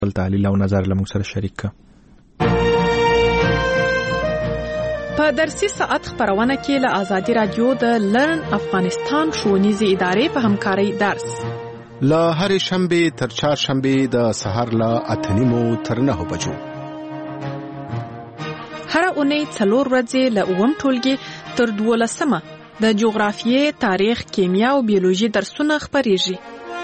خپل تحلیل او نظر له موږ سره شریک کړه. په درسي ساعت خبرونه کې له آزادي رادیو د لرن افغانستان ښوونیزې ادارې په همکارۍ درس له هرې شنبې تر چهارشنبې د سهار له 8:30 تر 9 بجو. هر اونۍ 4 ورځې له 9 ټولګي تر 12 د جغرافیې، تاریخ، کیمیا او بیولوژي درسونه خبريږي.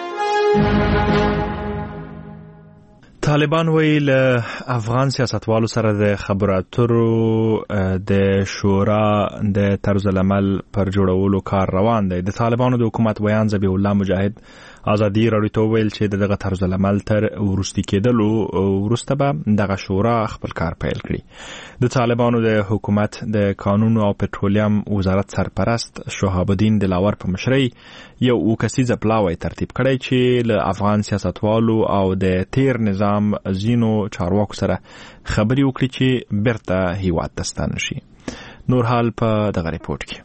طالبان ویل افغان سیاستوالو سره د خبرو اترو د شورا د طرز العمل پر جوړولو کار روان دی. د طالبانو د حکومت ویان ذبیح الله مجاهد آزادي راډیو ته ویل چې دغه طرز العمل تر ورستي کېدلو ورسته به دغه شورا خپل کار پیل کړي. د طالبانو د حکومت د قانون او پټرولیم وزارت سرپرست شهاب الدین دلاور په مشرۍ یو کسیزه پلاوی ترتیب کړی چې له افغان سیاستوالو او د تیر نظام زینو چارواکو سره خبري وکړي چې بیرته هیواد ته ستانه شي. نور حال په دغه ریپورت کې.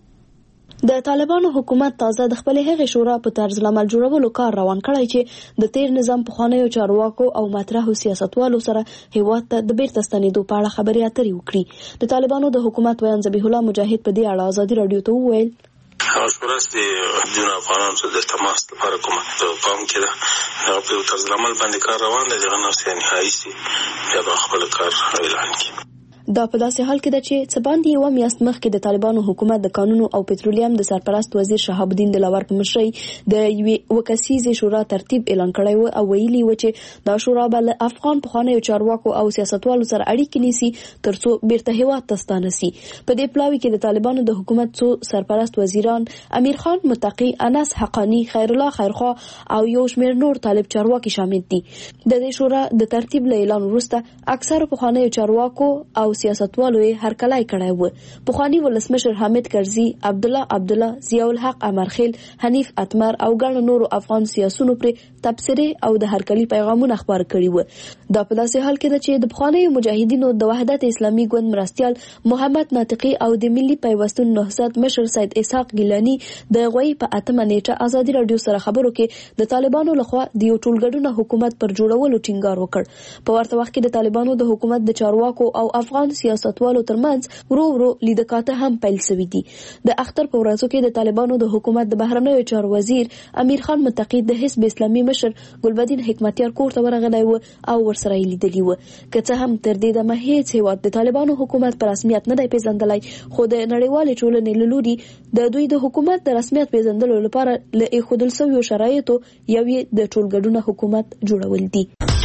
د طالبانو حکومت تازه د خپل هغه شورا په طرز العمل جوړولو کار روان کړی چې د تیر نظام په خوانیو چارواکو او مطرحو سیاستوالو سره هیواد ته د بیرته ستنېدو په اړه خبري اترې وکړي. د طالبانو د حکومت ویان ذبیح الله مجاهد په دې اړه آزادي راډیو ته وویل شوراستی جون افغانان سره د تماس لپاره کومه پام کې ده. هغه په طرز العمل باندې کار روان دی. دغه نو سي نهایي سي بیا به خپل کار اعلان کړي. دا په داسې حال کې ده چې څه باندې یو میاشت مخکې د طالبانو حکومت د قانون او پټرولیم د سرپرست وزیر شهاب الدین دلاور په مشرۍ د یوې وکسیزې شورا ترتیب اعلان کړی و او ویلي و چې دا شورا به له افغان پخوانیو چارواکو او سیاستوالو سره اړیکې نیسي ترڅو بیرته هیواد ته ستانه سي. په دې پلاوي کې د طالبانو د حکومت څو سرپرست وزیران امیر خان متقی، انس حقانی، خیر الله خیرخوا او یو شمېر نور طالب چارواکي شامل دي. د دې شورا د ترتیب له اعلان وروسته اکثر پخوانیو چارواکو او سیاستوالو یې هرکلی کړی و. پخوانی ولسمشر حامد کرزي، عبدالله، ضیاء الحق امرخیل، حنیف اتمر او ګڼ نورو افغان سیاسونو پر تبصرې او د هرکلی پیغامونه خبر کړي و. دا په داسې حال کې ده چې د پخوانیو مجاهدینو د وحدت اسلامي ګوند مرستیال محمد ناطقي او د ملي پیوستون نهضت مشر سید اسحاق ګیلانی د غوي په 8 نیټه آزادي راډیو سره خبرو کې د طالبانو لخوا د یو ټولګډونه حکومت پر جوړولو ټینګار وکړ. په ورته وخت کې د طالبانو د حکومت د چارواکو او افغان سیاستوالو ترمنځ ورو لیدکاته هم پیل شوې دي. د اختر په ورځو کې د طالبانو د حکومت د بهرنیو چارو وزیر امیر خان متقی د حزب اسلامي مشر ګلبدین حکمتیار کور ته ورغلی و او ورسره یې لیدلی و. که څه هم تر دې دمه هیڅ هیواد د طالبانو حکومت په رسمیت نه دی پیژندلی، خو د نړیوالې ټولنې له لوري د دوی د حکومت د رسمیت پیژندلو لپاره له ایښودل شویو شرایطو یو یې د ټولګډونه حکومت جوړول دي.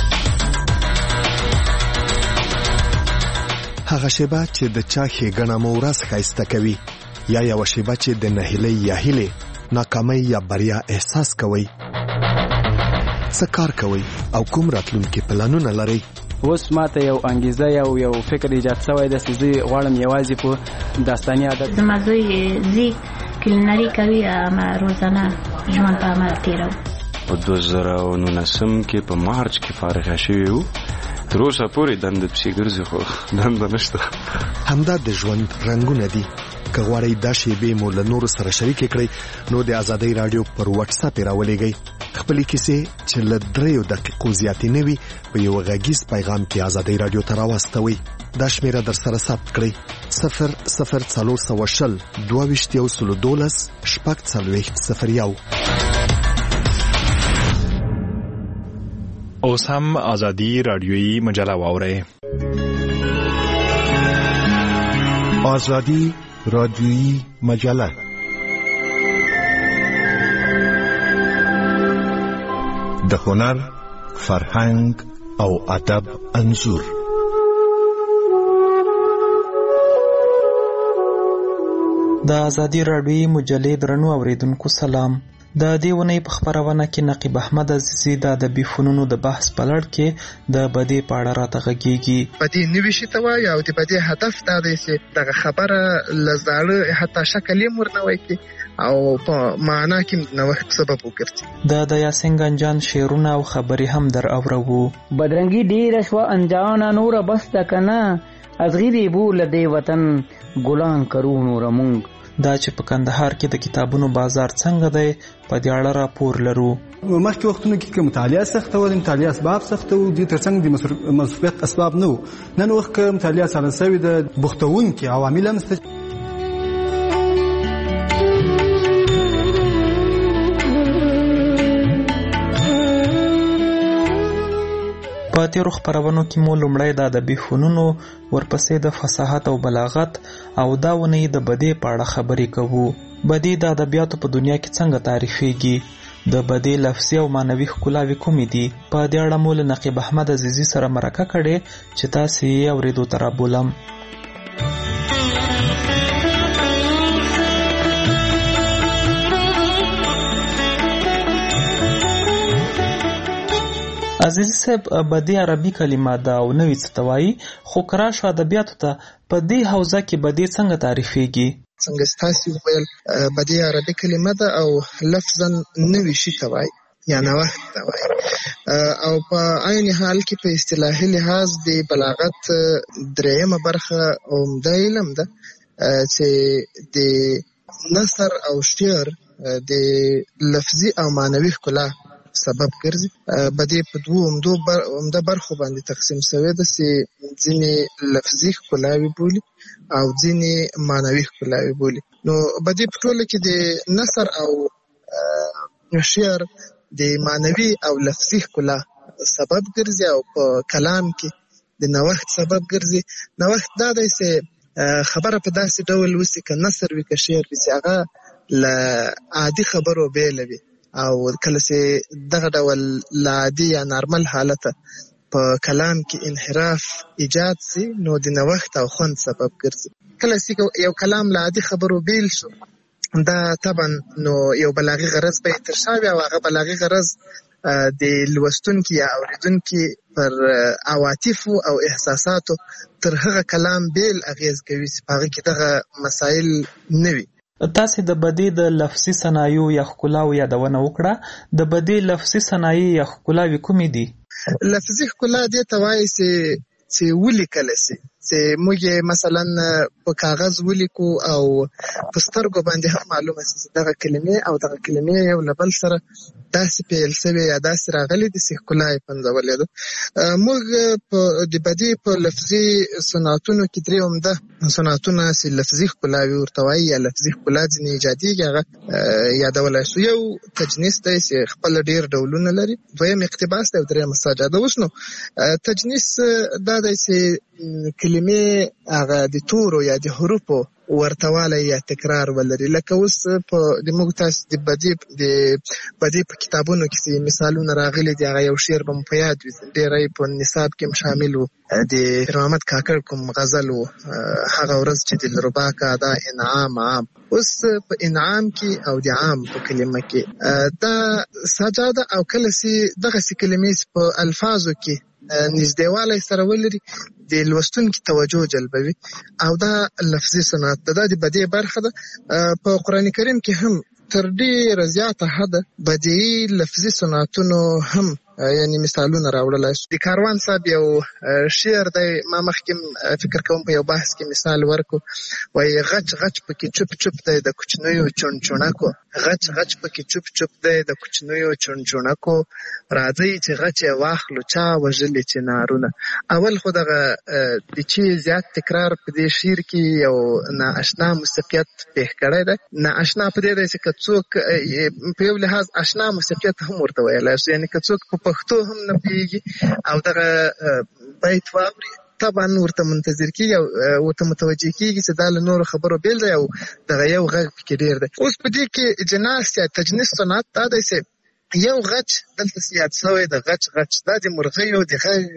هغه شیبه چې د چا ښېګڼه مو ورځ ښایسته کوي، یا یوه شیبه چې د نهیلۍ یا هیلې، ناکامۍ یا بریا احساس کوئ. څه کار کوئ او کوم راتلونکي پلانونه لرئ؟ اوس ماته یو انګیزه یو فکر ایجاد شوی دی چې زه غواړم یوازې په داستاني عادت زما زوی زی کلینري کوي، روزانه ژوند په عمل تېروم. په 2019 کې په مارچ کې فارغه شوی وو. تر اوسه پورې دنده پسې ګرځي خو دنده نشته. همدا د ژوند رنګونه دي. که غواړئ دا شیبې مو له نورو سره شریکې کړئ نو د آزادۍ راډیو پر واتس اپ راولېږئ. خپلې کیسې چې له 3 دقیقو زیاتې نه وي په یو غږیز پیغام کې آزادۍ راډیو ته راواستوئ. دا شمیره در سره ثبت کړئ: 00420 22 012 اوس هم آزادی رادیویی مجله واورئ. آزادی رادیویی مجله د هنر، فرهنګ او ادب انځور. د آزادی رادیویی مجلې درنو اوریدونکو سلام. د دې ونې په خبرونه کې نقیب احمد عزیزی د ادبي فنونو د بحث په لړ کې د بدی په اړه راته غږیږي. بدی نوي شي ته وایي او د بدی هدف دا دی چې دغه خبره لزاړه حتی شکل یې مرنوي کې او په معنا کې نوښت سبب وګرځي. د یاسین گنجان شعرونه او خبرې هم در اورو. بدرنګي ډیر شو انجان نور بس تکنا از غیری بول دی وطن ګلان کرو نور مونږ دا چې په کندهار کې د کتابونو بازار څنګه دی په دې اړه راپور لرو. مخکې وختونو کې مطالعه سخته وه، د مطالعه اسباب سخته وو، دې تر څنګ د مصروفیت اسباب نه وو. نن وخت که مطالعه سره شوې ده، بوختوونکي عوامل هم شته. په تیرو خپرونو کې مو لومړی د ادبي فنونو، ورپسې د فصاحت او بلاغت، او دا ونې د بدیع په اړه خبرې کوو. بدیع د ادبیاتو په دنیا کې څنګه تعریفېږي؟ د بدیع لفظي او معنوي ښکلاوې کومې دي؟ په دې اړه مو له نقیب احمد عزیزي سره مرکه کړې چې تاسې یې اورېدو ته رابولم. عزیزي صاحب، بدیع عربي کلمه ده او نوې څه ته وایي، خو که راشو ادبیاتو ته، په دې حوزه کې بدیع څنګه تعریفېږي؟ څنګه ستاسې وویل، بدیع عربي کلمه ده او لفظا نوي شي ته وایي یا نوښت ته وایي، او په عین حال کې په اصطلاحي لحاظ د بلاغت درېیمه برخه عمده علم ده چې د نثر او شعر د لفظي او معنوي ښکلا سبب ګرځي. بدیع په دوو عمده برخو باندې تقسیم شوی ده چې ځینې لفظي ښکلاوې بولي او ځینې معنوي ښکلاوې بولي. نو بدیع په ټوله کې د نثر او شعر د معنوي او لفظي ښکلا سبب ګرځي او په کلام کې د نوښت سبب ګرځي. نوښت دا دی چې خبره په داسې ډول وسي، که نثر وي که شعر وي، چې هغه له عادي خبرو بیله وي، او کله چې دغه ډول له عادي یا نارمل حالته په کلام کې انحراف ایجاد سي، نو د نوښت او خوند سبب ګرځي. کله چې یو کلام له عادي خبرو بیل شو، دا طبعا نو یو بلاغي غرض به یې ترشا وي، او هغه بلاغي غرض د لوستونکي یا اورېدونکي پر عواطفو او احساساتو تر هغه کلام بیل اغیز کوي چې په هغه کې دغه مسایل نه وي. تاسې د بدیع د لفظي صنایعو یا ښکلاو یادونه وکړه. د بدیع لفظي صنایع یا ښکلاوې کومې دي؟ لفظي ښکلا دې ته وایي چې ولیکلی سي، چې موږ یې مثلا په کاغذ ولیکو او په سترګو باندې هم معلومه سي چې دغه کلمې او دغه کلمې یو له بل سره داسې پیل سوې یا داسې راغلي دي چې ښکلا یې پنځولې ده. موږ د بدیع په لفظي صنعتونو کې درې عمده صنعتونه چې لفظي ښکلاوې ورته وایي یا لفظي ښکلا ځینې ایجادېږي، هغه یادولی شو. یو تجنیس دی چې خپله ډېر ډولونه لري، دویم اقتباس دی او درېیم سجاده. اوس نو تجنیس دا دی چې کلمې هغه د تورو یا د حروفو ورتوالی یا تکرار ولري. لکه اوس د موږ تاسو د بدیع په کتابونو کې مثالونه راغلي دي، هغه یو شعر به مو په یاد وي، ډېری په نصاب کې هم شامل و، د پیر محمد کاکړ کوم غزل و، هغه ورځ چې دلربا کا دا انعام عام. اوس په انعام کې او د عام په کلمه کې دا سجاده او کله چې دغسې کلمې په الفاظو کې نږدېوالی سره ولري، د لوستونکي توجه جلبوي، او دا لفظي صنعت ده. دا د بدیع برخه ده. په قرآن کریم کې هم تر ډېره زیاته حده بدیعي لفظي صنعتونو هم یعنی مثالونه راوړلی شو. د کاروان صاحب یو شعر دی، ما مخکې فکر کوم په یو بحث کې مثال ورکو، وایي غچ غچ پکې چوپ چوپ دی د کوچنیو چونچونکو، غچ غچ پکې چوپ چوپ دی د کوچنیو چونچونکو، راځئ چې غچ یې واخلو چا وژلي چې نارونه. اول خو دغه د چې زیات تکرار په دې شعر کې یو نااشنا موسیقیت پېښ کړی دی. نااشنا په دې دی چې که څوک په یو لحاظ اشنا موسیقیت هم ورته ویلی شو، یعنې که څوک په پښتو هم نه پوهېږي او دغه بیت واوري، طبعا ورته منتظر کېږي او ورته متوجه کېږي چې دا له نورو خبرو بیل دی او دغه یو غږ پکې ډېر دی. اوس په دې کې جناس یا تجنیس صنعت دا دی چې یو غچ دلته یاد شوی د غچ غچ، دا د مرغیو د غږ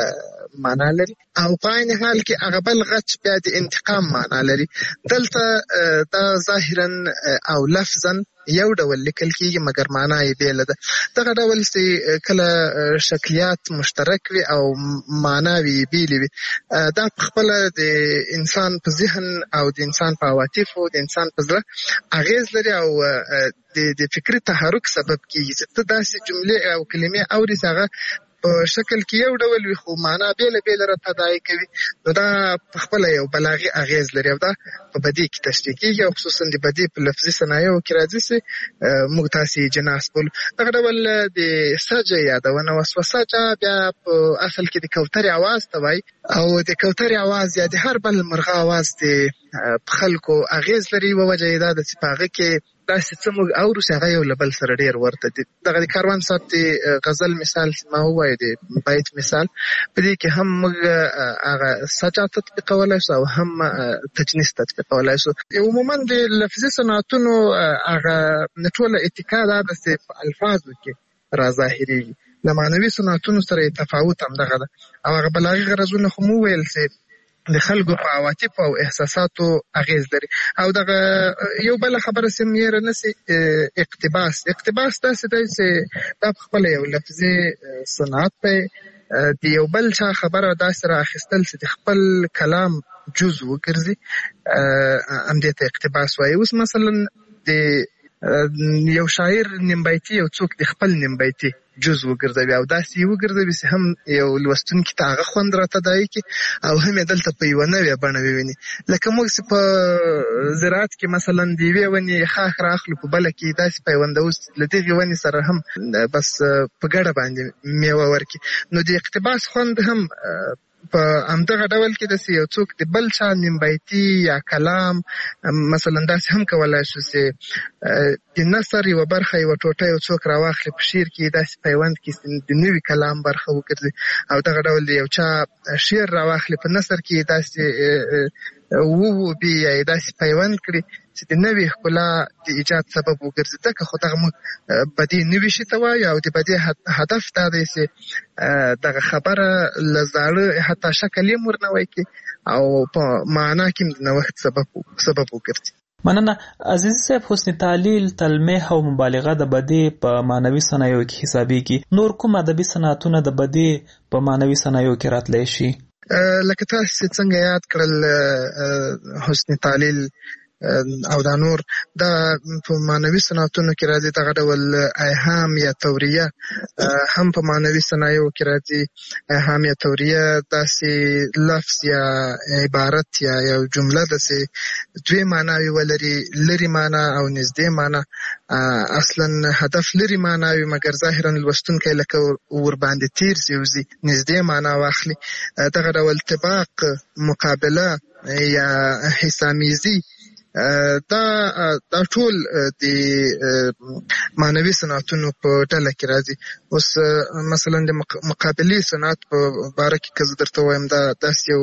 معنا لري، او په عین حال کې هغه بل غچ بیا د انتقام معنا لري. دلته دا ظاهرا او لفظا یو ډول لیکل کېږي مګر معنا یې بیله ده. دغه ډول چې کله شکلیات مشترک وي او معناوې یې بیلې وي، دا په خپله د انسان په ذهن او د انسان په عواطفو د انسان په زړه اغېز لري او د فکري تحرک سبب کېږي چې ته داسې جملې او کلمې اورې چې هغه په شکل کې یو ډول وي خو معنا بیله بیله راته ادعا کوي، نو دا په خپله یو بلاغي اغیز لري او دا په بدیع کې تشریح کېږي او خصوصا د بدیع په لفظي صنایعو کې راځي چې موږ تاسې جناس بولو. دغه ډول د سجع یادونه وسوه. سجع بیا په اصل کې د کوترې اواز ته وایي او د کوترې اواز یا د هر بل مرغه اواز په خلکو اغیز لري. یوه وجه یې دا ده چې په هغه کې داسې څه موږ اورو چې هغه یو له بل سره ډېر ورته دي. دغه د کاروان صاحب د غزل مثال چې ما ووایه د بیت مثال، په دې کې هم موږ هغه سجع تطبیقولی شو او هم تجنیس تطبیقولی شو. عموما د لفظي صنعتونو هغه ټوله اتکا دا ده چې په الفاظو کې راظاهرېږي. له معنوي صنعتونو سره تفاوت همدغه ده او هغه بلاغي غرضونه خو مو ویل چې د خلکو په عواطفو او احساساتو اغیز لري. او دغه یو بله خبره چې مېره نسي اقتباس داسې دی چې دا په خپله یو لفظي صنعت دی، د یو بل چا خبره داسې رااخیستل چې د خپل کلام جز وګرځي، همدې ته اقتباس وایي. اوس مثلا د یو شاعر نیمبیتي یو څوک د خپل نیمبیتي جز وګرځوي او داسې یې وګرځوي چې هم یو لوستونکي ته هغه خوند راته ادعا کړي او هم یې دلته په یوه نوې بڼه وویني. لکه موږ چې په زراعت کې مثلا د یوې ونې ښاخ رااخلو په بله کې داسې پیوندوو چې له دغې ونې سره هم بس په ګډه باندې میوه ورکړي. نو د اقتباس خوند هم په همدغه ډول کې داسې یو څوک د بل چا نیمبیتي یا کلام مثلا داسې هم کولی شو چې د نثر یوه برخه یوه ټوټه یو څوک راواخلي په شعر کې داسې پیوند کې د نوي کلام برخه وګرځي او دغه ډول د یو چا شعر راواخلي په نثر کې داسې ووبي یا یې داسې پیوند کړي چې د نوې ښکلا د ایجاد سبب وګرځي. ځکه خو دغه موږ بدیع نوي شي ته وایو او د بدیع هدف دا دی چې دغه خبره له زاړه حتی شکل یې ورنوی کړي او په معنا کې د نوښت سبب وګرځي. مننه عزیز صاحب. حسن تعلیل، تلمیح او مبالغه د بدیع په معنوي صنایعو کې حسابېږي. نور کوم ادبي صنعتونه د بدیع په معنوي صنایعو کې راتلی شي؟ لکه تاسې څنګه یاد کړل حسن تعلیل او دا نور دا په معنوي صنعتونو کې راځي. دغه ډول ایهام یا توریه هم په معنوي صنایعو کې راځي. ایهام یا توریه داسې لفظ یا عبارت یا یو جمله داسې دوی معناوي ولري، لري معنا او نږدې معنا. اصلا هدف لري معنا وي مګر ظاهرا لوستونکی لکه ورباندې تیر سي نږدې معنا واخلي. دغه ډول طباق، مقابله یا حسامیزي دا ټول د معنوي صنعتونو په ډله کې راځي. اوس مثلا د مقابلې صنعت په باره کې که زه درته وایم دا داسې یو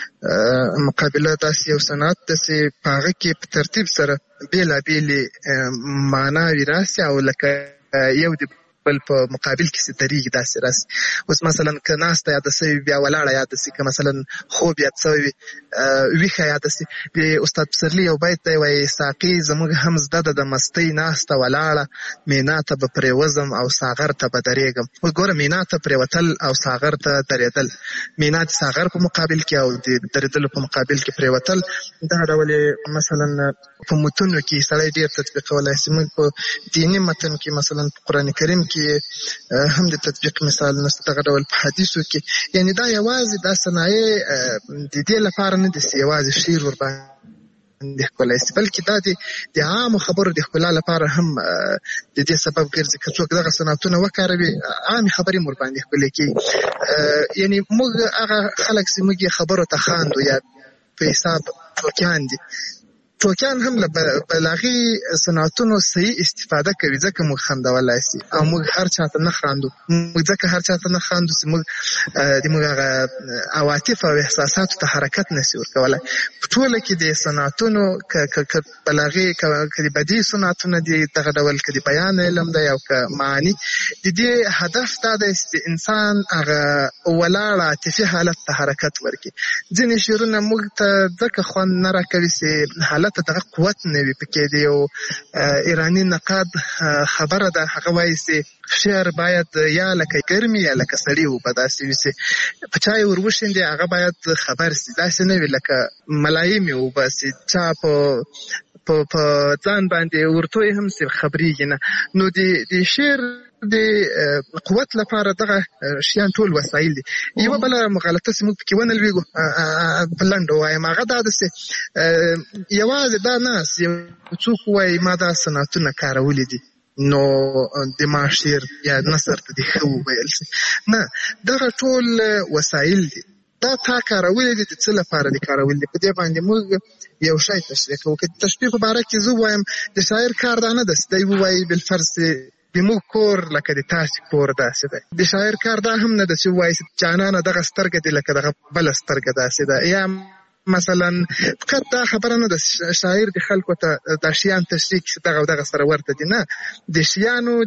مقابله داسې یو صنعت ده چې په هغه کې په ترتیب سره بېلابېلې معناوې راسي او لکه یو د بل په مقابل کې چې درېږي داسې راسي. اوس مثلا که ناسته یاده سوي بیا ولاړه یاده سي، که مثلا خوب یاد سوی ویښه یاده سي. د استاد پسرلي یو بیت دی وایي ساقي زموږ هم زده ده د مستۍ ناسته ولاړه، مینا ته به پرېوځم او ساغر ته به درېږم. اوس ګوره مینا ته پرېوتل او ساغر ته درېدل، مینا د ساغر په مقابل کې او د درېدلو په مقابل کې پرېوتل. دغه ډول مثلا په متونو کې سړی ډېر تطبیقولی شي. موږ په دیني متن کې مثلا په قرآن کریم کې هم د تطبیق مثال نشته. دغه ډول په حدیثو کې یعنی دا یوازې دا صنایع د دې لپاره نه دي چې یوازې شعر ورباندې ښکلی شي، بلکې دا د عامو خبرو د ښکلا لپاره هم د دې سبب ګرځي. که څوک دغه صنعتونه وکاروي عامې خبرې هم ورباندې ښکلې کېږي. یعنی موږ هغه خلک چې موږ یې خبرو ته خاندو یا په حساب ټوکیان دي، ټوکیان هم له بلاغي صنعتونو صحیح استفاده کوي ځکه موږ خندولی سي او موږ هر چاته نه خاندو. موږ ځکه هر چاته نه خاندو چې موږ د موږ هغه عواطف او احساساتو ته حرکت نسي ورکولی. په ټوله کې د صنعتونو که بلاغي که د بدیع صنعتونه دي دغه ډول که د بیان علم دی او که معاني د دې هدف دا دی چې انسان هغه ولاړ عاطفي حالت ته حرکت ورکړي. ځینې شعرونه موږ ته ځکه خوند نه راکوي چې حالت دغه قوت نه وي پکې. د یو ایراني نقاد خبره ده، هغه وایي چې شعر باید یا لکه ګرمي یا لکه سړي وبه داسې وي چې په چا یې وروشیندې هغه باید خبر سي، داسې نه وي لکه ملایم یې وبه چې چا په ځان باندې ورتوی هم سي خبرېږي نه. نو د شعر د قوت لپاره دغه شیان ټول وسایل دي. یو بل مغالطه چې موږ پکې ونه لویږو په لنډو وایم هغه دا ده چې یوازې دا نه څوک وایي ما دا صنعتونه کارولي دي نو د معاشر یا نثر ته د ښه وویل شي. نه، دغه ټول وسایل دي، دا تا کارولي دي د څه لپاره دي کارولي دي. په دې باندې موږ یو شی تشریح کوو. که د تشبیه په باره کې زه وایم د شاعر کار دا نه ده چې دی ووایي بالفرض زموږ کور لکه د تاسې کور داسې دی. د شاعر کار دا هم نه ده چې ووایي جانانه دغه سترګه دي لکه دغه بله سترګه داسې ده. یا مثلا فقط دا خبره نه ده شاعر د خلکو ته دا شیان تشریح کړي چې دغه او دغه سره ورته دي. نه، د شیانو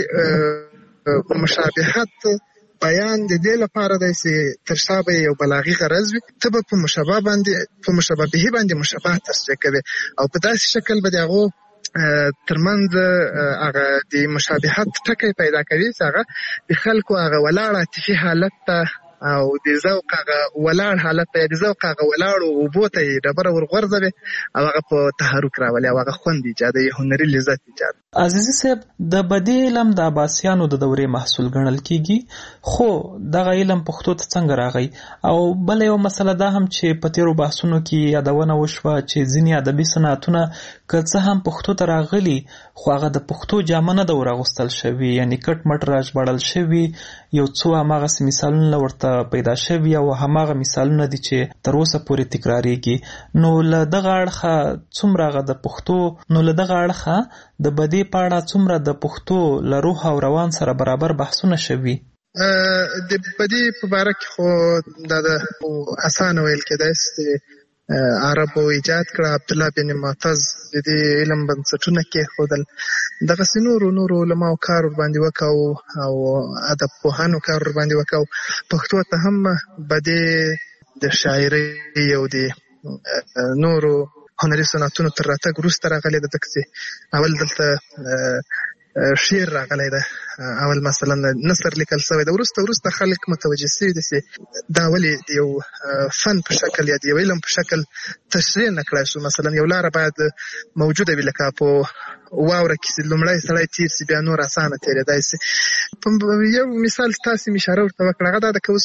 د مشابهت بیان د دې لپاره دی چې تر شا به یو بلاغي غرض وي، ته به په مشابه باندې مشابه تشریح کوي او په داسې شکل به د هغو ترمنځ هغه د مشابهت ټکی پیدا کوي چې هغه د خلکو هغه ولاړ عاطفي حالت ته او د ذوق هغه ولاړ حالت ته د ذوق هغه ولاړو اوبو ته یې ډبره ورغورځوي او هغه په تحرک راولي او هغه خوند ایجادوي، هنري لذت ایجادوي. عزیزي صاحب، د بدیع علم د عباسیانو د دورې محصول ګڼل کیږي، خو دغه علم پښتو ته څنګه راغی؟ او بل یو مسله دا هم چې په تیرو بحثونو کې یادونه وشوه چې ځینې ادبي صنعتونه که څه هم پښتو ته راغلي خو هغه د پښتو جامه نه ده ورغوستل شوي، یعنی کټ مټ راژباړل شوي. یو څو هماغسې مثالونه ورته پیدا شوي او هماغه مثالونه دي چې تر اوسه پورې تکراریږي. نو له دغه اړخه څومره هغه د پښتو نو له دغه اړخه د بدیع په اړه څومره د پښتو له روح او روان سره برابر بحثونه شوي؟ د بدیع په باره کې خو دا د اسانه ویل کېدای چې عربو ایجاد کړه، عبدالله بن معتز د دې علم بنسټونه کېښودل، دغسې نورو علماو کار ورباندې وکړو او ادب پوهانو کار ورباندې وکړو. پښتو ته هم بدیع د شاعرۍ او د نورو هنري صنعتونو تر راتګ وروسته راغلی ده، ځکه چې اول دلته شعر راغلی ده، اول مثلا نثر لیکل شوی ده، وروسته خلک متوجه شوي دي چې دا ولې د یو فن په شکل یا د یو علم په شکل تشریح نه کړای شو. مثلا یو لاره باید موجوده وي، لکه په واوره کې چې لومړی سړی تیر شي بیا نور اسانه تېرېدای شي. یو مثال تاسې مې اشاره ورته وکړه، هغه دا ده که اوس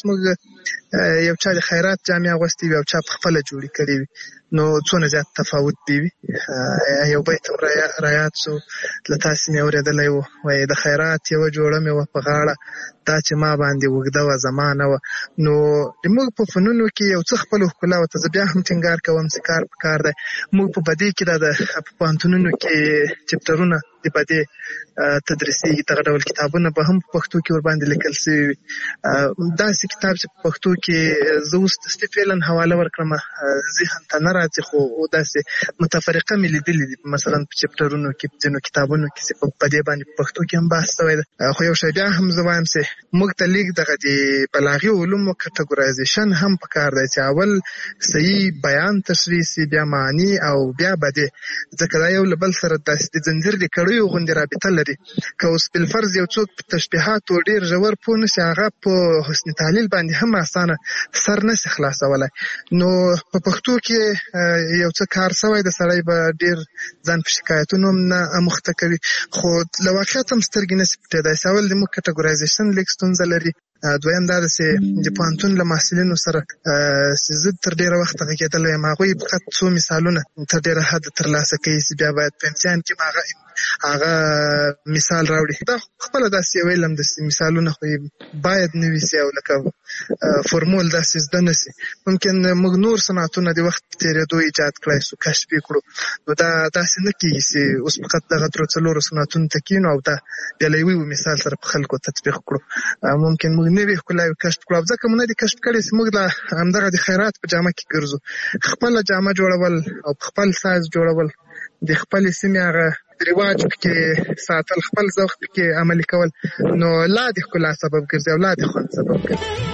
موږ یو چا د خیرات جامې اغوستې وي او چا پخپله جوړې کړې وي، نو څونه زیات تفاوت دی وي. یو بیت هم رایاد شو له تاسې مې اورېدلی و، وایي د خیرات یوه جوړه مې وه په غاړه دا چې ما باندې اوږده وه زمانه وه. نو موږ په فنونو کې یو څه خپلو ښکلاو ته زه بیا هم ټینګار کوم چې کار په کار دی. موږ په بدیع کې دا د په پوهنتونونو کې چپټرونه د بدیع تدریسي دغه ډول کتابونه به هم په پښتو کې ورباندې لیکل شوي وي. داسې کتاب چې په پښتو کې زه اوس تصدیق فعلا حواله ورکړم ذهن ته نه راځي، خو داسې متفرقه مې لیدلي دي مثلا په چپټرونو کې په ځینو کتابونو کې چې په بدیع باندې په پښتو کې هم بحث شوی ده. خو یو شی بیا هم زه وایم چې موږ ته لیک دغه د بلاغي علومو کټګورایزیشن هم پکار دی چې اول صحیح بیان تشریح سي، بیا معنی او بیا بدیع، ځکه دا یو له بل سره داسې د زنځیر د کړیو غوندې رابطه لري. که اوس بالفرض یو څوک په تشبیهاتو ډېر ژور پوه نه شي، هغه په حسن تعلیل باندې هم اسانه سر نه شي خلاصولی. نو په پښتو کې یو څه کار شوی د سړی به ډېر ځان په شکایتونو هم نه مخته کوي، خو له واقعیت هم سترګې نه شي پټېدای چې اول زموږ کټګورایزیشن لیک ستونزه لري. دویم دا ده چې د پوهنتون له محصلینو سره چې زه تر ډېره وخته غږېدلی یم، هغوی فقط څو مثالونه تر ډېره حده ترلاسه کوي چې بیا باید په امتحان کې هغه مثال راوړي. دا خپله داسې یو علم د مثالونه خو باید نه وي سي او لکه فورمول داسې زده نه سي. ممکن موږ نور صنعتونه د وخت په تېرېدو ایجاد کړی سو، کشف یې کړو، نو دا داسې نه کېږي چې اوس فقط دغه درو څلورو صنعتونو ته کښېنو او دا بیا له یوه مثال سره په خلکو تطبیق کړو. ممکن موږ نوې ښکلاوې کشف کړو، او ځکه مو نه دي کشف کړی چې موږ لا همدغه د خیرات په جامه کې ګرځو. خپله جامه جوړول او په خپل سایز جوړول، د خپلې سیمې هغه رواج پکې ساتل، خپل ذوق پکې عملي کول، نو لا د ښکلا سبب ګرځي او لا د خوند سبب ګرځي.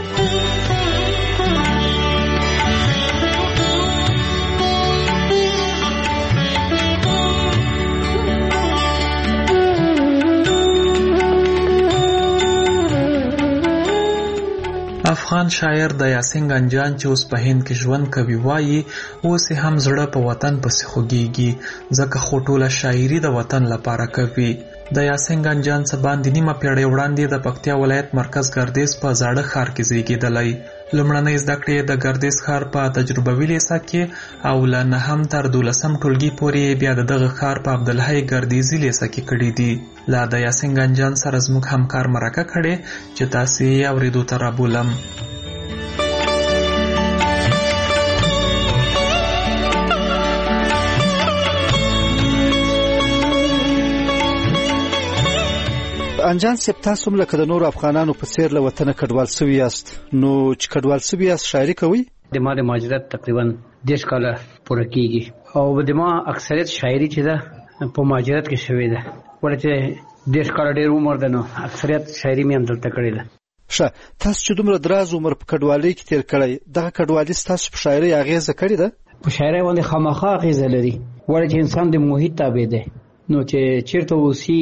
افغان شاعر د یاسین ګنجان چې اوس په هند کې ژوند کوي وایي اوس یې هم زړه په وطن پسې خوږیږي، ځکه خو ټوله شاعري د وطن لپاره کوي. د یاسین ګنجان څخه باندې نیمه پیړۍ وړاندې د پکتیا ولایت مرکز ګردیز په زاړه ښار کې زیږېدلی. لومړنۍ زده کړې د ګردیز ښار په تجربوي لیسه کې او له 9 تر 12 ټولګي پورې بیا د دغه ښار په عبدالحی ګردیزي لیسه کې کړي دي. لا د یاسین ګنجان سره زموږ همکار مرکه کړې چې تاسو یې اورېدو ته رابولم. انجان صاحب، تاسو هم لکه د نورو افغانانو په څیر له وطنه کډوال سوي یاست، نو چې کډوال سوي یاست شاعري کوئ؟ د ما د مهاجرت تقریبا 10 کاله پوره کیږي او د ما اکثریت شاعري چې ده په مهاجرت کې شوې ده، ورته 10 کاله ډېر عمر ده، نو اکثریت شاعري مې هم دلته کړې ده. ښه، تاسو چې دومره دراز عمر په کډوالۍ کې تیر کړی، دغه کډوالي ستاسو په شاعري اغیزه کړې ده؟ په شاعري باندې خامخا اغیزه لري، ولې چې انسان د محیط تابع دی، نو چې چیرته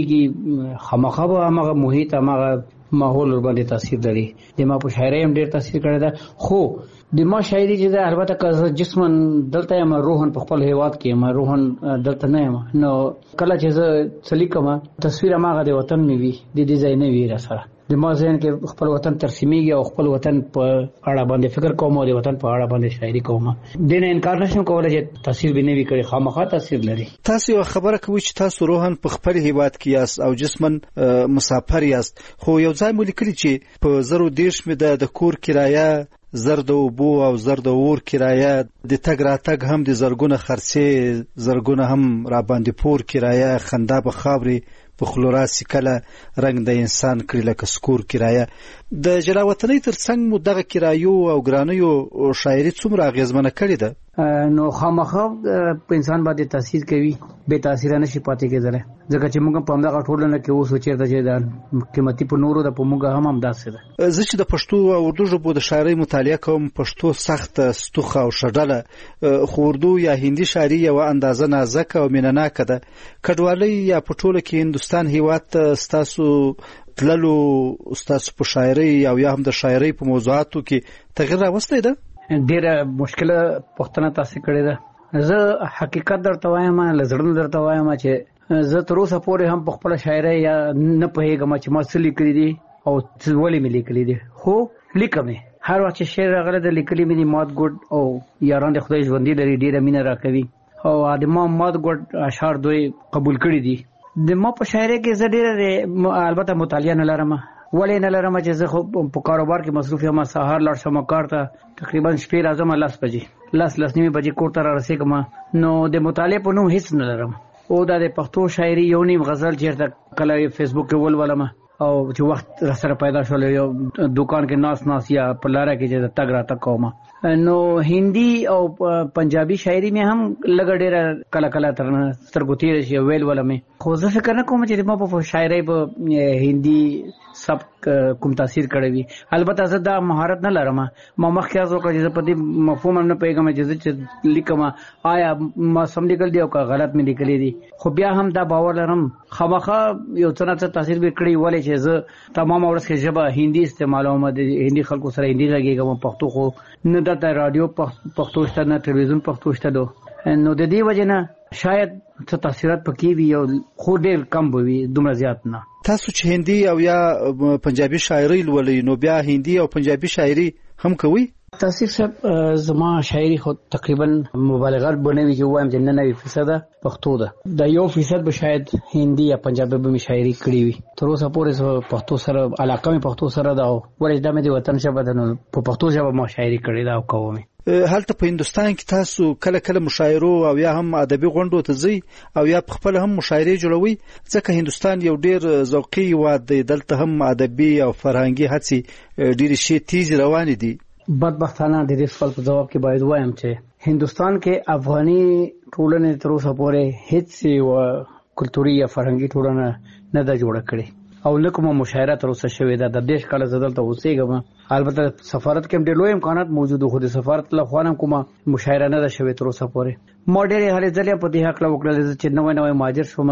اوسېږي خامخا به هغه محیط هغه ماحول باندې تاثیر لري. د ما په شاعري هم ډېر تاثیر کړی ده، خو د ما شاعري چې ده البته که جسمن دلته یم، روحن په خپل هیواد کې یم، روحن دلته نه یم، نو کله چې زه څه لیکم تصویر هغه د وطن مې وي، د دې ځای نه وي را سره. د ما ذهن کې خپل وطن ترسیمیږي او خپل وطن په اړه باندې فکر کوم او د وطن په اړه باندې شاعري کوم. د نه انکار نشم کولای چې تاثیر به نه وي کړی، خامخا تاثیر لري. تاسو یو خبره کوي چې تاسو روحن په خپل هیواد کې یاست او جسمن مسافر یاست، خو یو ځای مو لیکلي چې په 0.10 مې د کور کرایه، زر د اوبو او زر د اور کرایه، د تګ راتګ هم د زرګونه خرڅې، زرګونه هم را باندې پور کرایه، خندا به خاورې په خلوراسي کله رنګ د انسان کړي لکه سکور کرایه. د جلا وطنۍ ترڅنګ مو دغه کرایو او ګرانیو شاعري څومره اغیزمنه کړې ده؟ نو خامخا په انسان باندې تاثیر کوي، به تاثیر نشي پاتې کېدلی، ځکه چې موږ په همدغه ټولنه کې اوس چېرته چې د قیمتي په نورو ده، په موږ هم همداسې ده. زه چې د پښتو او اردو ژبو د شاعرۍ مطالعه کوم، پښتو سخته، ستوخه او شډله، خو اردو یا هندي شاعري یوه اندازه نازکه او مینهناکه ده. کډوالۍ یا په ټوله کې هندوستان هیواد ته ستاسو تللو، ستاسو په شاعرۍ او یا هم د شاعرۍ په موضوعاتو کې تغیر راوستی ده؟ ډېره مشکله پوښتنه تاسو کړې ده. زه حقیقت درته وایم، له زړه درته وایم چې زه تر اوسه پورې هم په خپله شاعرۍ یا نه پوهېږم چې ما څه لیکلي دي او ولې مې لیکلي دي، خو لیکم یې. هر وخت چې شعر راغلی د لیکلي مې دي. مات ګوډ او یاران د خدای ژوندي لري، ډېره مینه راکوي او د ما مات ګوډ اشعار دوی قبول کړي دي. د ما په شاعرۍ کې زه ډېره البته مطالعه نه لرم، ولې نه لرم چې زه خو په کاروبار کې مصروف یم. سهار لاړ شم کار ته، تقریبا شپې راځم 10 بجې، 10:30 بجې کور ته رارسېږم، نو د مطالعې په نوم هیڅ نه لرم. او دا د پښتو شاعري یو نیم غزل چېرته کله فیسبوک کې ولولم او چې وخت را سره پیدا شول، یو دکان کې ناس یا په لاره کې چې تګ راتګ کوم. نو هندي او پنجابي شاعري مې هم لږ ډېره کله کله تر سترګو تېره شي ویل ولمې، خو زه فکر نه کوم چې ما په شاعرۍ په هندي سبک کوم تاثیر کړی وي. البته زه دا مهارت نه لرم. ما مخکې از وکړه چې زه په دې مفهوم هم نه پوهېږم چې زه چې لیکم آیا ما سم لیکل دي او که غلط مې لیکلی دي، خو بیا هم دا باور لرم خامخا یو څه نه څه تاثیر به کړی، ولې چې زه تمامه ورځ کې ژبه هندي استعمالوم، د هندي خلکو سره هندي غږېږم، پښتو خو نه دلته رادیو پښتو شته، نه تلویزیون پښتو شته. نو د دې وجې نه شاید څه تاثیرات پکې وي او خو ډېر کم به وي، دومره زیات نه. تاسو چې هندي او یا پنجابي شاعري لولئ، نو بیا هندي او پنجابي شاعري هم کوئ؟ تاسیف صاحب، زما شاعري خو تقریبا مبالغه بنوي چې وایم چې 99% پښتو ده، د 1% به شاید هندي یا پنجابي به شاعري کړې وي. تر اوسه پورې پښتو سره علاقه مې پښتو سره ده او ولې دا مې د وطن ژبه ده، نو په پښتو ژبه ما شاعري کړې ده او کوم. هلته په هندوستان کې تاسو کله کله مشاعرو او یا هم ادبي غونډو ته ځئ او یا په خپل هم مشاعرې جوړوي، ځکه هندوستان یو ډېر ذوقي هېواد دی، دلته هم ادبي او فرهنګي هڅې ډېرې شي تیز روانې دي. بدبختانه د دې سوال په جواب کې باید وایم چې هندوستان کې افغاني ټولنې تر اوسه پورې هیڅ یوه کلتوري یا فرهنګي ټولنه نه ده جوړه کړې او نه کومه مشاعره تر اوسه شوې ده. د 10 کاله زه دلته اوسېږم، البته سفارت کې هم ډېر لوی امکانات موجود خو د سفارت له خوا هم کومه مشاعره نه ده شوې تر اوسه پورې. ما ډېرې هلې ځلې په دې هکله وکړلې چې نوی مهاجر شوم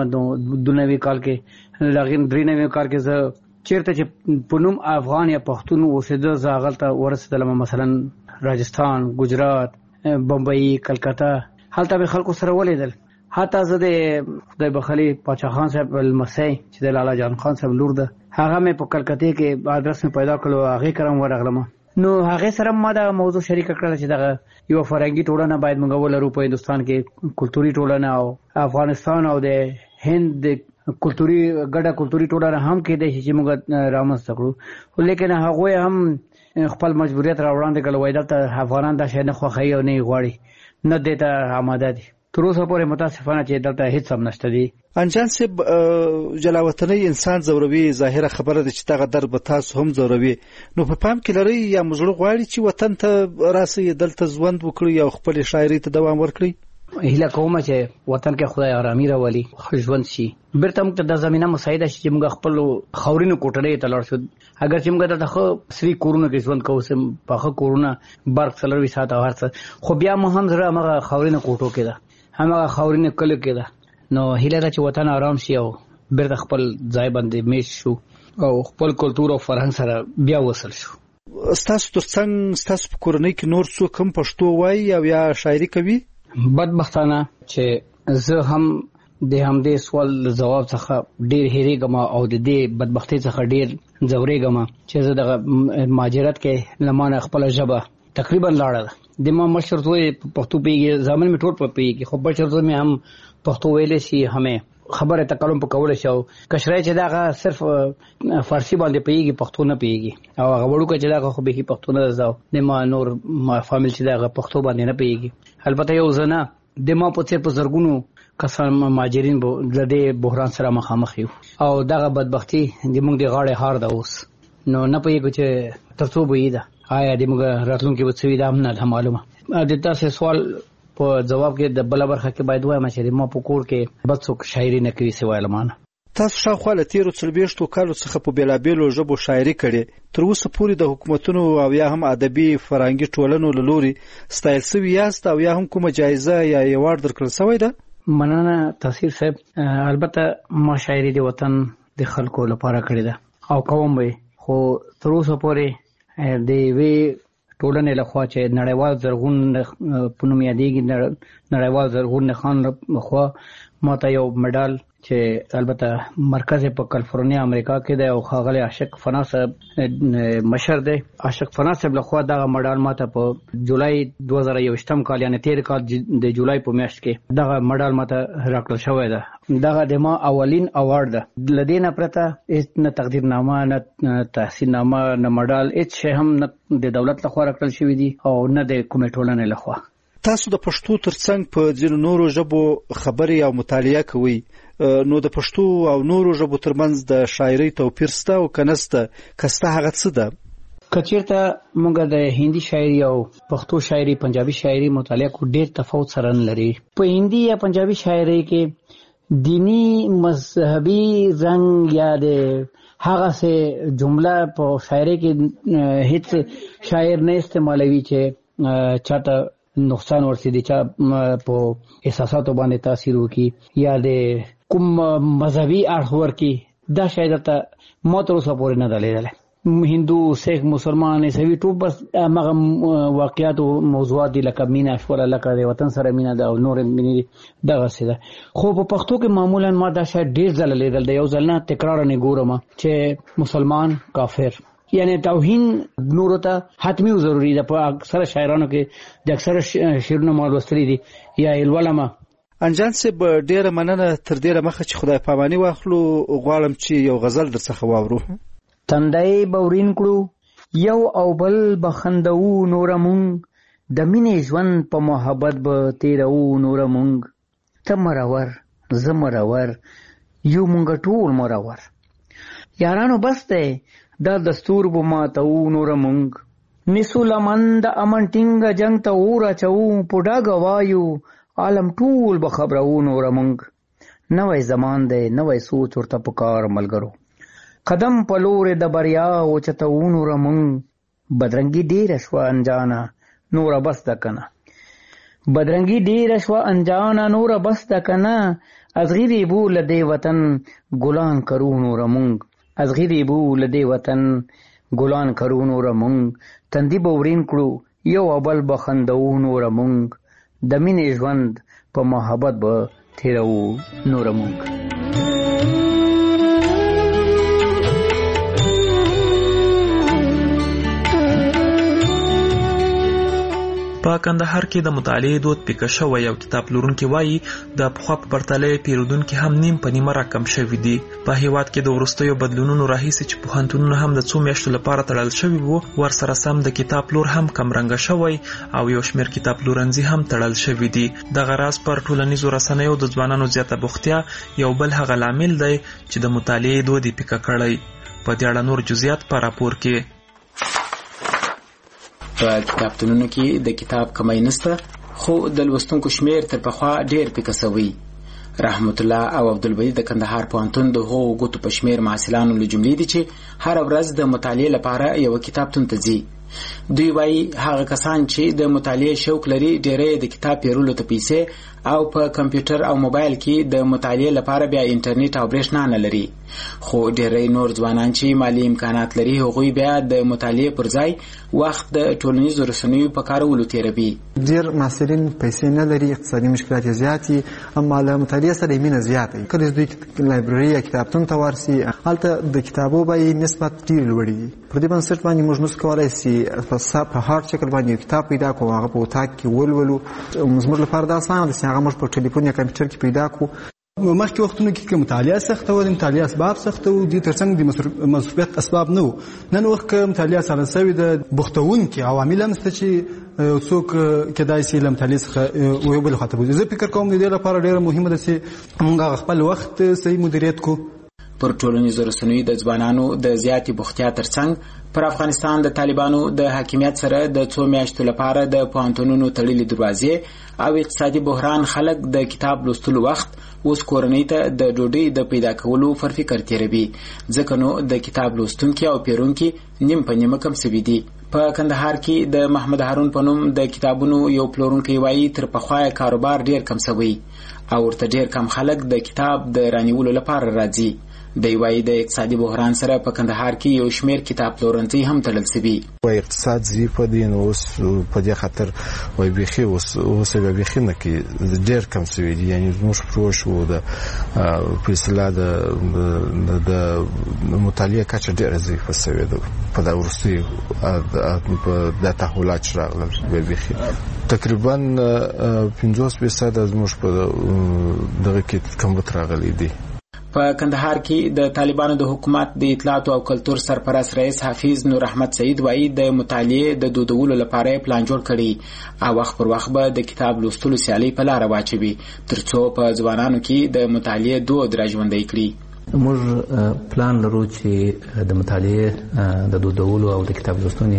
92 کال کې، له 93 کال کې زه چیرته چې په نوم افغان یا پښتون اوسېده، زه هغلته ورسېدلم، مثلا راجستان، ګجرات، بمبئی، کلکته، هلته مې خلکو سره ولیدل حتی زه د خدای بخلي پاچا خان صاحب المسی چې د لالا جان خان صاحب لور ده هغه مې په کلکته کې ادرس مې پیدا کړو هغه کرم ورغلم نو هغه سره ما دا موضوع شریک کړل چې دغه یو فرنګي ټولنه باید موږ ولرو په هندستان کې کلتوري ټولنه او افغانستان او د هند کلتوري ګډه کلتوري ټولنه هم کې د چې موږ رامنځته کړو لیکن هغه هم خپل مجبوریت راوړاندې کړل وای دلته افغانان دا شی نه خوښي او نه غواړي نه دیته آماده دي تر اوسه پورې متاسفانه چې دلته هیڅ هم نشته دي. انجان صاحب جلاوطنۍ انسان زوروي ظاهره خبره ده چې دغه در به تاسو هم زوروي نو په پام کې لري یا مزړه غواړي چې وطن ته راسي دلته ژوند وکړي او خپل شاعري ته دوام ورکړي. هیله کوم چې وطن کې خدای آرامي راولي ژوند شي بیرته موږ ته د زمينه مساعده شي چې موږ خپل خورینو کوټړې ته لاړ شو اگر چې موږ ته خو سری کورونه کې ژوند کوو سم په کورونه برق سلروي ساته هرڅ خو بیا مو هم زړه موږ خورینو کوټو کې ده همغه خورینه کله کې ده نو هیله ده چې وطن آرام شي او بیرته خپل ځای باندې میش شو او خپل کلتور او فرهنګ سره بیا وصل شو. ستاسو ترڅنګ ستاسو په کورنۍ کې نور څوک هم پښتو وایي او یا شاعري کوي؟ بدبختانه چې زه هم د همدې سوال جواب څخه ډیر هېریږم او د دې بدبختی څخه ډیر ځورېږم چې زه د مهاجرت کې لمانه خپل ژبه تقریبا لاړه د ما مشر دوی پښتو پیږي ځامن می ټول پیږي خو بشر دوی می هم پښتو ویلې شي همه خبره تکلم په کول شو کشرای چې دا صرف فارسی باندې پیږي پښتو نه پیږي او هغه وړو چې دا خو به پښتو نه زاو د ما نور ما فامیل چې دا پښتو باندې نه پیږي البته یو زنه د ما په څیر په زرګونو کسان مهاجرین د دې بحران سره مخامخ یو او دغه بدبختی د موږ د غاړې هار ده اوس نو نه پېږو چې ترڅو به ده آیا د موږ راتلونکي به څه وي دا هم نه معلومه د تاسو سوال په جواب کې د بل برخه کې باید وایم چې ما په کور کې بد څوک شاعري نه کوي سوای لمانه. تاسو شاوخوا له تیرو 40 کالو څخه په بیلابېلو ژبو شاعري کړې تر اوسه پورې د حکومتونو او یا هم ادبي فرهنګي ټولنو له لوري ستایل شوي یاست او یا هم کومه جایزه یا ایوارډ درکړل شوی ده؟ مننه تاثیر صاحب البته ما شاعري د وطن د خلکو لپاره کړې ده او کوم وي خو تر اوسه پورې د وی ټولنې لخوا چې نړیوال زرغون پونم یادېږي نړیوال زرغون خان لخوا ماته یو مډال چې البته مرکز په کالیفورنیا امریکا کې دی او ښاغلی عاشق فنا صاحب مشر دی عاشق فنا صاحب لخوا دغه مډال ماته په جولای 2021 کال یعنی 13 کال د جولای په میاشت کې دغه مډال ماته راکړل شوی ده دغه د ما اولین اوارد ده لدینه پرته هیڅ نه تقدیرنامه نه تحسیننامه نه مډال هیڅ شی هم نه د دولت لخوا راکړل شوی دی او نه د کومې ټولنې لخوا. تاسو د پښتو ترڅنګ په ځینو نورو ژبو خبري او مطالعه کوئ نو د پښتو او نورو ژبو ترمنځ د شاعرۍ توپیر شته او کنهسته کسته هغه څه ده؟ کچیرته موږ د هندي شاعري او پښتو شاعري پنجابي شاعري مطالعه کو ډېر تفاوت سره لري. په هندي یا پنجابي شاعري کې دینی مذهبي رنګ یا د هغه سه جمله په شاعري کې هیڅ شاعر نه استعمالوي چې چاته نقصان ورسېږي چې په احساساتو باندې تاثیر وکړي یا د کوم مذهبي اړخ ورکړي دا شاید ته ما تر اوسه پورې نه ده لیدلی هندو سیخ مسلمان عیسوي ټول بس هغه واقعیات او موضوعات دي لکه مینه شوله لکه د وطن سره مینه ده او نور مینې دغه څه ده خو په پښتو کې معمولا ما دا شاید ډېر ځله لیدل د یو ځل نه تکرار نه ګورم چې مسلمان کافر یعنی توهین نورو ته حتمی او ضروری ده په اکثر شاعرانو کې د اکثر شعرونو ما لوستلي دي یا الولما. انجان صاحب ډیره مننه تر ډیره مخه چې خدای پاماني واخلو غواړم چې یو غزل درڅخه واورو. تندای بورین کړو یو او بل بخندو نور مونږ د مینې ژوند په محبت به تیرو نور مونږ ته مرور زه مرور یو مونږ ټول مرور یارانو بس دی دا دستور بو ماتو نور مونږ نسو لمن د امن ټینګ جنگ ته اور اچو پډا غوایو عالم ټول به خبرو نور مونږ نوې زمان دی نوې سوچ ورته پکار ملګرو قدم په لور د بریا او چته نور مونږ بدرنګي ډیر شو انجانا نور بس دکنه بدرنګي ډیر شو انجانا نور بس دکنه ازغری بو لدی وطن ګلان کرو نور مونږ ازغری بو لدی وطن ګلان کرو نور مونږ تندی بورین کړو یو ابل بخندو نور مونږ د مینې ژوند په محبت به تیرو نور مونږ. په کندهار کې د مطالعې دود پیکه شوی او کتاب پلورونکي وایي د پخوا په پرتله پیرودونکي هم نیم په نیمه راکم شوي دي. په هیواد کې د وروستیو بدلونونو راهیسې چې پوهنتونونه هم د څو میاشتو لپاره تړل شوي وو، ورسره سم د کتاب پلور هم کمرنګه شوی او یو شمېر کتاب پلورنځي هم تړل شوي دي. دغه راز پر ټولنیزو رسنیو د ځوانانو زیاته بوختیا یو بل هغه لامل دی چې د مطالعې دود یې پیکه کړی. په دې اړه نور جزئیات په راپور کې. په کتابتونونو کې د کتاب کمی نشته، خو د لوستونکو شمیر تر پخوا ډیر پیکه شوی. رحمت الله او عبدالبدی د کندهار پوهنتون د هغو ګوتو په شمیر محصلانو له جملې دي چې هر ورځ د مطالعې لپاره یو کتابتون ته ځي. دوی وایي هغه کسان چې د مطالعې شوق لري ډېری د کتاب پیرلو ته پیسې او په کمپیوټر او موبایل کې د مطالعې لپاره بیا انټرنیټ او برېښنا نه لري. خو ډېری نور ځوانان چې مالی امکانات لري هغوی بیا د مطالعې پر ځای وخت د ټولنیزو رسنیو په کارولو تېروي. ډېر محصلین پیسې نه لري، اقتصادي مشکلات یې زیات دي، اما له مطالعې سره یې مینه زیاته وي. کله چې دوی لایبرري یا کتابتون ته ورسي هلته د کتابو بیې نسبت ډېرې لوړې دي. پر دې بنسټ باندې موږ نشو کولی چې په هارد شکل باندې یو کتاب پیدا کړو، هغه په اتاق کې ولولو. زموږ لپاره دا اسانه ده چې هغه موږ په ټلیفون یا کمپیوټر کې پیدا کړو. مخکې وختونو کې که مطالعه سخته وه، د مطالعې اسباب سخته وو، دې تر څنګ د مصروفیت اسباب نه وو. نن وخت که مطالعه اسانه شوې ده، بوختوونکي عوامل هم شته چې څوک کیدای شي له مطالعې څخه یو بل خواته بوځي. زه فکر کوم د دې لپاره ډېره مهمه ده چې موږ هغه خپل وخت صحیح مدیریت کړو. پر ټولنیزو رسنیو د ځوانانو د زیاتې بوختیا ترڅنګ پر افغانستان د طالبانو د حاکمیت سره د څو میاشتو لپاره د پوهنتونونو تړلې دروازې او اقتصادي بحران خلک د کتاب لوستلو وخت اوس کورنۍ ته د ډوډۍ د پیدا کولو پر فکر تېروي. ځکه نو د کتاب لوستونکي او پیرونکي نیم په نیمه کم سوي دي. په کندهار کې د محمد هارون په نوم د کتابونو یو پلورونکی وایي تر پخوا کاروبار ډېر کم سوی او ورته ډېر کم خلک د کتاب د رانیولو لپاره راځي. دی وایي د اقتصادي بحران سره په کندهار کې یو شمېر کتاب پلورنځي هم تړل شوي. وایي اقتصاد ضعیف دی، نو اوس په دې خاطر وایي بیخي اوس یې به بیخي نه کوي، ډېر کم شوي دي. یعنې زموږ پروش و په اصطلاح د مطالعې کچه ډېره ضعیفه شوې ده په دا وروستیو دا تحولات چې راغلل. بیخي تقریبا 50% زموږ په دغه کې کمبود راغلی دی. په کندهار کې د طالبانو د حکومت د اطلاعات او کلتور سرپرست رئیس حافظ نور احمد سعید وایي د مطالعې د دودولو لپاره پلان جوړ کړي او وخت پر وخت به د کتاب لوستلو سیالۍ په لاره واچوي ترڅو په ځوانانو کې د مطالعې دود راژوندی کړي. موږ پلان لرو چې د مطالعې د دودولو او د کتاب لوستنې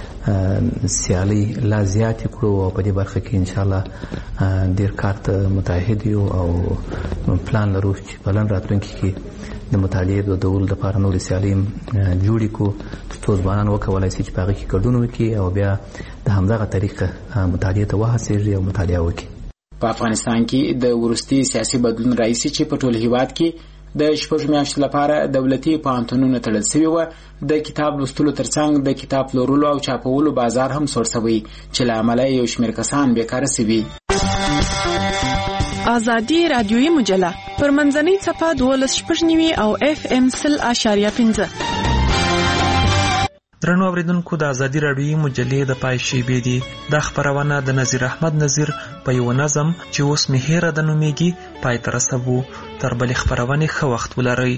سیالۍ لا زیاتې کړو او په دې برخه کې انشاءالله ډېر کار ته متعهد یو او پلان لرو چې په لنډ راتلونکي کې د مطالعې د دودولو لپاره نورې سیالۍ جوړې کړو ترڅو ځوانان وکولی شي چې په هغه کې ګډون وکړي او بیا د همدغه طریقه مطالعې ته وهڅېږي او مطالعه وکړي. په افغانستان کې د وروستي سیاسي بدلون راهیسې چې په ټول هیواد کې د شپږ میاشتو لپاره دولتي پوهنتونونه تړل شوي وه، د کتاب لوستلو ترڅنګ د کتاب پلورلو او چاپولو بازار هم سوړ شوی چې له امله یو شمېر کسان بیکاره شوي. ازادي رادیویي مجله پر منځنۍ څپه 12.9 او FM 100.5. درنو اوریدونکو، د ازادي رادیویي مجلې د پای شیبې دي. دا خپرونه د نظیر احمد نظیر په یو نظم چې اوس مې هیره د نومیږي پای ته رسوو. تر بلې خپرونې ښه وخت ولرئ.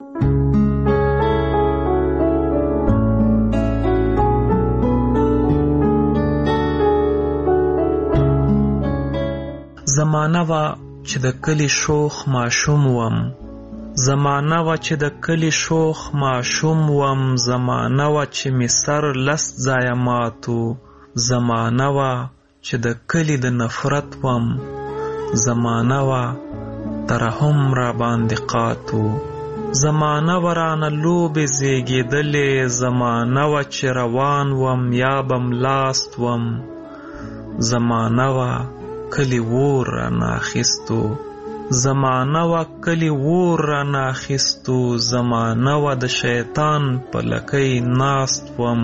زمانه وا چې د کلی شوخ ماشوم وم، زمانه وا چې د کلی شوخ ماشوم وم، زمانه وا چې می سر لس ځایه ماتو، زمانه وا چې د کلی د نفرت وم، زمانه وا ترحم را باندې قاتو، زمانه وا رانه لوبې زیږېدلې، زمانه وا چې روان وم یا بم لاست وم، زمانه وا کلی وور را ناخستو، زمانه وا کلی وور را ناخستو، زمانه وا د شیطان په لکۍ ناست وم،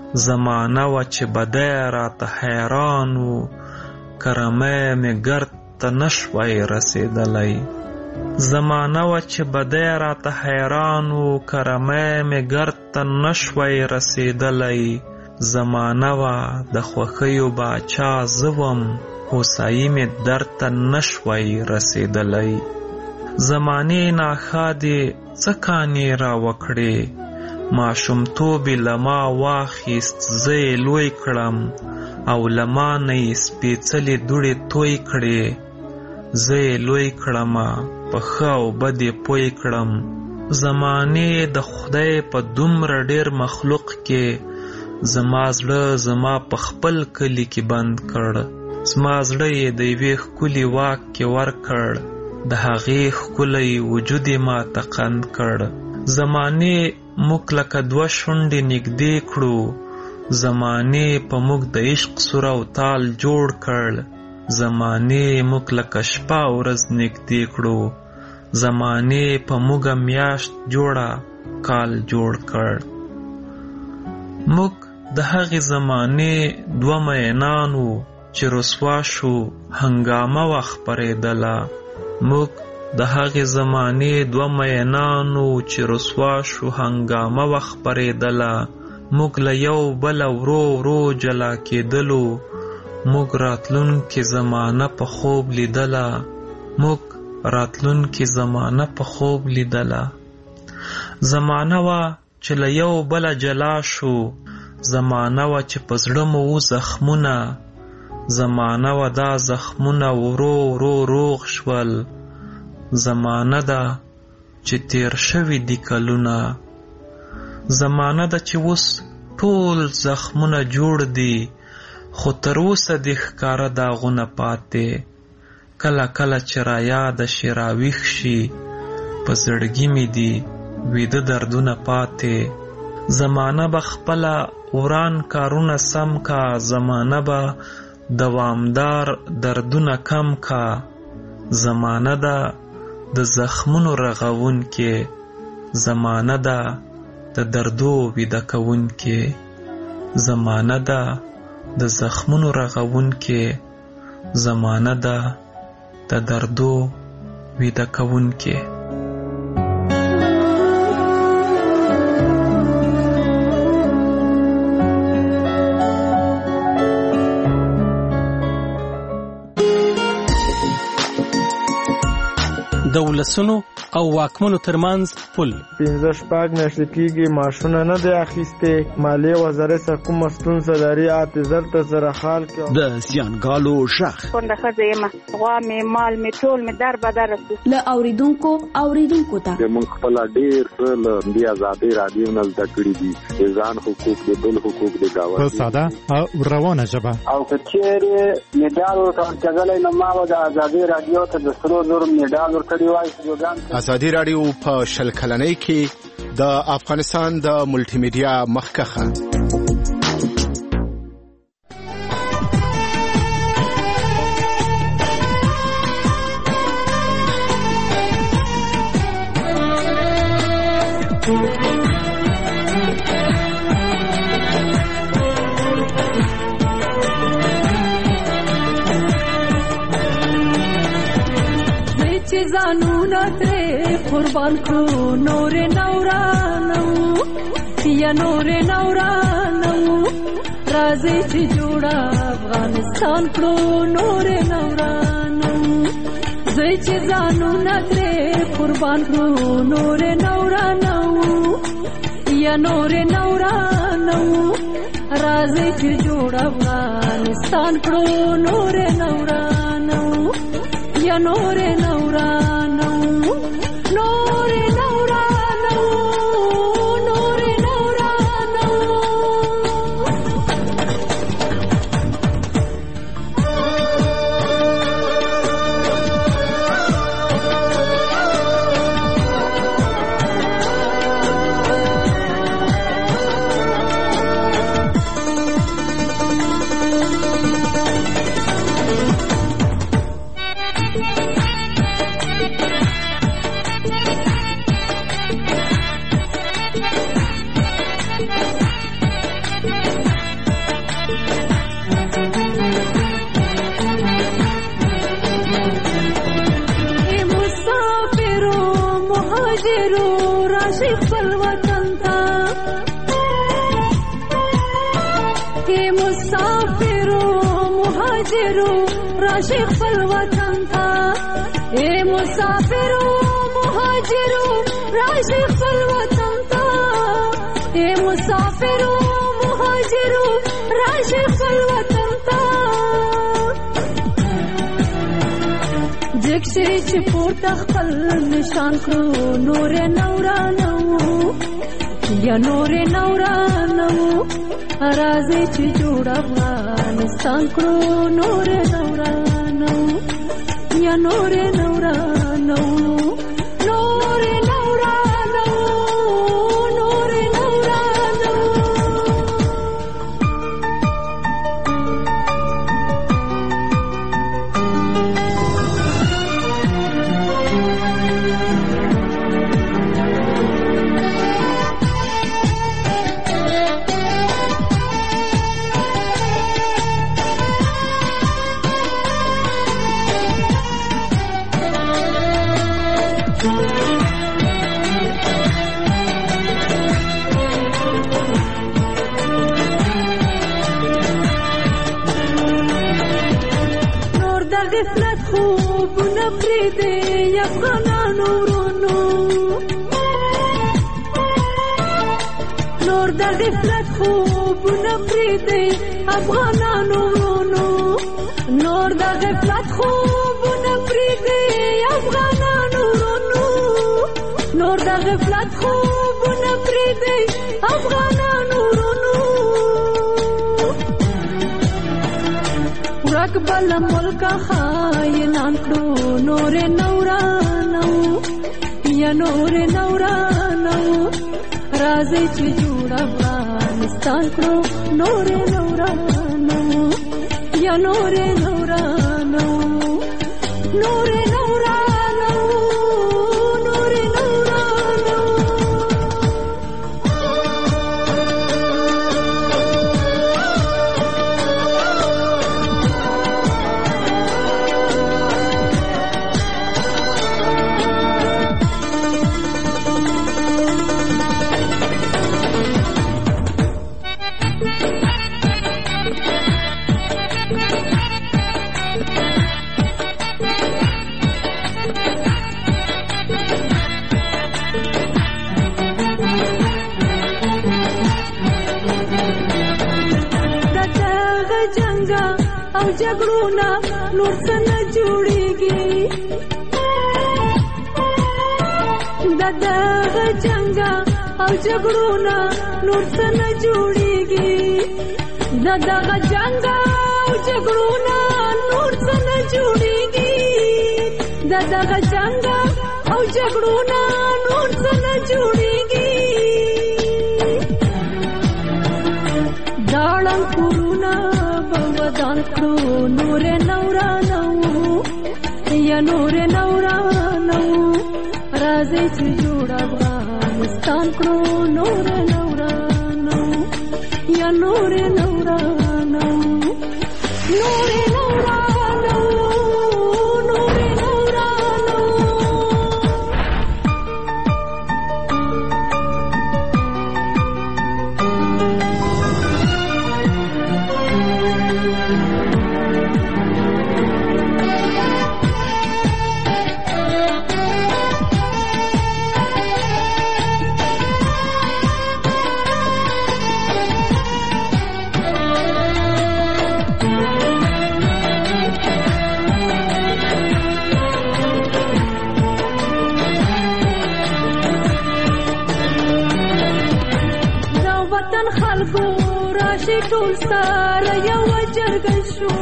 زمانه وا چې بدی راته حیران و، کرمی می گرد ته نشوی رسیدلی. زمانه و چې بدی راته حیران و کرمی مې ګرد ته نشوی رسیدلی. زمانه و د خوښیو باچا زه وم هوسایي مې درد ته نشوی رسیدلی. زمانې ناښادې څه کانې را وکړې ماشومتوب یې له ما واخیست زه یې لوی کړم او له ما نه یې سپېڅلې دوړې توی کړې. زه یې لوی کړمه په ښه او بد یې پوی کړم. زمانې د خدای په دومره ډېر مخلوق کې زما زړه زما په خپل کلي کې بند کړ. زما زړه یې د یوې ښکلي واک کې ورکړ د هغې ښکلی وجود یې ماته قند کړ. زمانې موږ لکه دوه شونډې نږدې کړو. زمانې په موږ د عشق سور او تال جوړ کړ. زمانې موږ لکه شپه او ورځ نږدې کړو. زمانې په موږ میاشت جوړه کال جوړ کړ. موږ د هغې زمانې دوه مینان وو چې رسوا شو هنګامه وه خپرېدله. موږ د هغې زمانې دوه مینان وو چې رسوا شو هنګامه وه خپرېدله. موږ له یو بله ورو ورو جلا کېدلو. موږ راتلونکې زمانه په خوب لیدله. موږ راتلونکې زمانه په خوب لیدله. زمانه وه چې له یو بله جلا شو. زمانه وه چې په زړه مو و زخمونه. زمانه وه دا زخمونه ورو ورو روغ شول. زمانه ده چې تیر شوي دي کلونه. زمانه ده چې اوس ټول زخمونه جوړ دي خو تر اوسه دې ښکاره داغونه پاتې. کله کله چې را یاد شي راویښ شي په زړګي مې دي ویده دردونه پاتې. زمانه به خپله وران کارونه سم کا. زمانه به دوامدار دردونه کم کا. زمانه ده د زخمونو رغون کې. زمانه ده د دردو ویده کون کې. زمانه ده د زخمونو رغون کې. زمانه ده د دردو ویده کون کې. د ولسونو او واکمنو ترمنځ پل 15 میاشتې کېږي معاشونه نه دی اخیستې. مالیې وزارت څخه کومه ستونزه لري اعتذار ته سره حال کې. د زیانګالو غږ کونډه ښځه یم غوا مې مال مې ټول مې در بدر رسو. له اوریدونکو ته موږ خپل ډېر څه له دې ازادۍ رادیو نه زده کړي دي. د ځان حقوق د بل حقوق د گاونډي په ساده او روانه ژبه. او که چېرې میډال ورکول کېدلی نو ما به د ازادۍ رادیو ته د 100,000 میډال ورکړی وای. ازادي رادیو په 100 کلنۍ کې د افغانستان د ملټي میډیا مخکخه. ځانونه ترې قربان کړو نور نورانو یا نور نورانو. راځي چې جوړه افغانستان کړو نور نورانو. زه چې ځانونه ترې قربان کړو نور نورانو یا نور نورانو. راځي چې جوړه افغانستان کړو نور نورانو یا نور نورانو. نور نورانو نور نورانو. مسافرو مهاجرو راشي خپل وطن ته مسافرو مهاجرو راشي خپل وطن ته مسافرو مهاجرو راشي خپل وطن ته جکشي چې پورته خپل نشان کړو نور نورانو یا نور نورانو راځي چې جوړ افغانستان کړو نور نورانو یا نور نورانو نور نورانو نور نورانو غفلت خوبونه پرېږدي افغانانو ورونو نور د غفلت خوبونه پرېږدي افغانانو ورونو نور د غفلت خوبونه پرېږدي افغانانو ورونو نور د غفلت خوبونه پرېږدي افغانانو ورونو ورک بل ملک خاینان کړو نور نورانو یا نور نورانو راځي چې جوړ افغانستان کړو نور نورانو یا نور نورانو نور نورانو نور نورانو او جګړونه نور څه نه جوړېږي د دغه جنګه او جګړونه نور څه نه جوړېږي د دغه جنګه او جګړونه نور څه نه جوړېږي د دغه جنګه او جګړونه نور څه نه جوړېږي داړم کورونه ودان کړو نور نورانو یا نور نورانو راځي چې جوړ افغانستان کړو نور نورانو یا نور نورانو نور نورانو نور نورانو ټول سره یو جرګه شو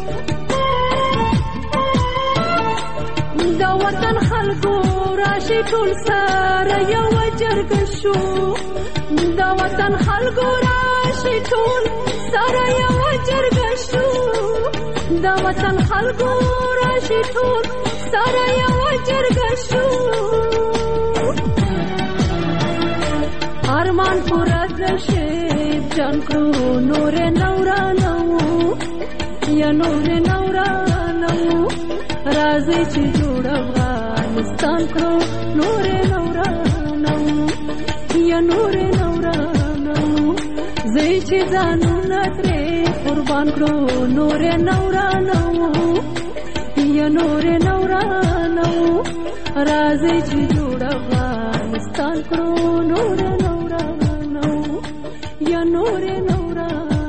د وطن خلکو راشي ټول سره یو جرګه شو د وطن خلکو راشي ټول سره یو جرګه شو د وطن خلکو راشي ټول سره یو جرګه شو ارمان پورا کړه جان کړو نور نورانو یا نور نورانو راځي چې جوړ افغانستان کړو نور نورانو یا نور نورانو زه چې ځانونه زړونه ترې قربان کړو نور نورانو یا نور نورانو راځي چې جوړ افغانستان کړو نور نورانو یا نور